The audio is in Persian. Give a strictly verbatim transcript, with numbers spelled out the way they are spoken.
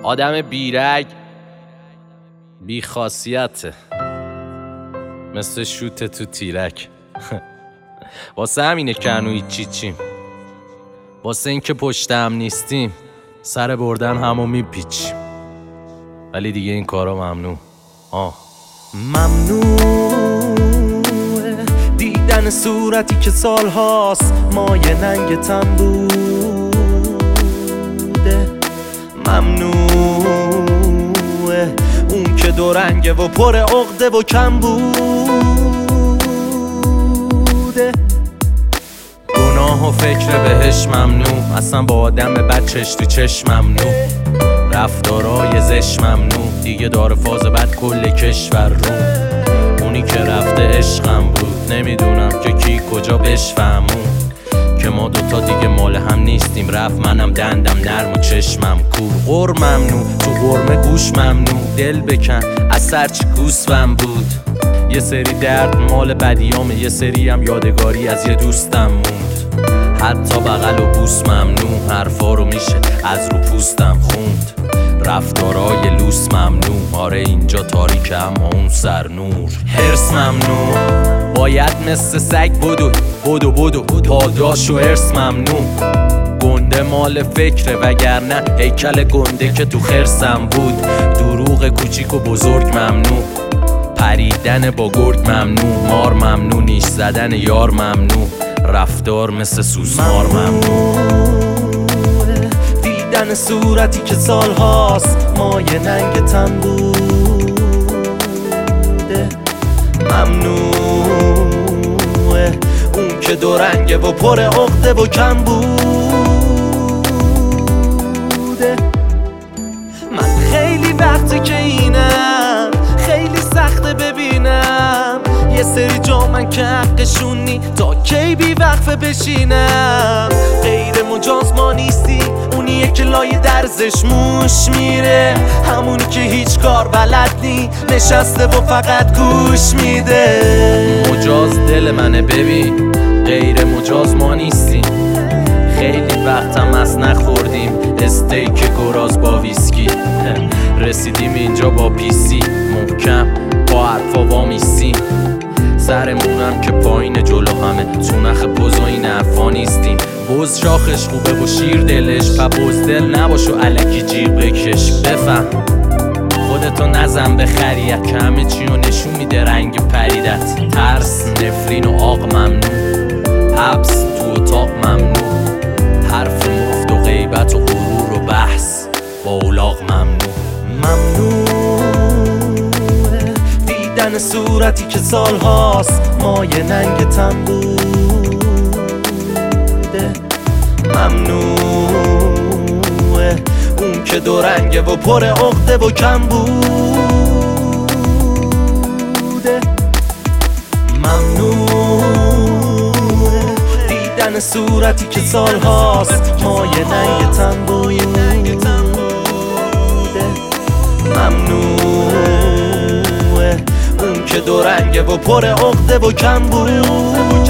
آدم بیرگ بی خاصیته، مثل شوت تو تیرک. واسه همینه که هنو هیچی چیم، واسه این که پشتم نیستیم سر بردن همو میپیچیم، ولی دیگه این کارا ممنوع. آه ممنوعه دیدن صورتی که سالهاست مایه ننگتم بوده. ممنوعه اون که دو رنگه و پر عقده و کم بوده. گناه و فکر بهش ممنوع، اصلا با آدم بد چش تو چشم ممنوع. رفتارای زش ممنوع، دیگه داره فاز بد کل کشور رو. اونی که رفته عشقم بود، نمیدونم که کی کجا بشفهمون که ما دوتا دیگه مال هم نیستیم. رفت منم دندم نرم و چشمم کور. غر ممنوع، تو غرمه گوش ممنوع. دل بکن از سرچی گوسفم بود. یه سری درد مال بدیامه، یه سری هم یادگاری از یه دوستم موند. حتی بغل و بوس ممنوع، حرفا رو میشه از رو پوستم خوند. رفتارای لوس ممنوع، آره اینجا تاریکه اما اون سر نور. حرص ممنوع، باید مثل سگ بدو بدو بدو. پاداش و حرص ممنوع. گنده مال فکره وگرنه هیکل گنده که تو خرسم بود. دروغ کوچیک و بزرگ ممنوع، پریدن با گرگ ممنوع. مار ممنوع، نیش زدن یار ممنوع. رفتار مثل سوسمار ممنوع. دیدن صورتی که سالهاست مایه ننگتم بوده. ممنوعه اون که دو رنگه و پر عقده و کم بوده. من خیلی وقته که اینم، خیلی سخته ببینم یه سری جا من که حقشونی تا کی بی وقفه بشینم. غیر مجاز ما نیستی، اونیه که لای درزش موش میره. همونی که هیچ کار بلد نی، نشسته و فقط گوش میده. مجاز دل منه ببین، غیر مجاز ما نیستیم. خیلی وقتم از نخوردیم استیک گراز با ویسکی. رسیدیم اینجا با پیسی محکم، با حرفا وامیستیم. سرمونم که پایین جلو همه، تو نخ بز و این حرفا نیستیم. بز شاخش خوبه و شیر دلش، پا بزدل نباش و علکی جیغ بکش. بفهم خودتو نزن به خریت که همه چی رو نشون میده رنگ پریدت. ترس، نفرین و آق ممنوع، حبس تو اتاق ممنوع. حرف مفت و غیبت و غرور و بحث با اولاغ ممنوع. ممنوعه دیدن صورتی که سالهاست مایه ننگتم بوده. ممنوعه اون که دو رنگه و پر عقده و کم بوده. ممنوعه دیدن صورتی که سالهاست مایه ننگتم بوده. ممنوعه اون که دو رنگه و پر عقده و کم بود.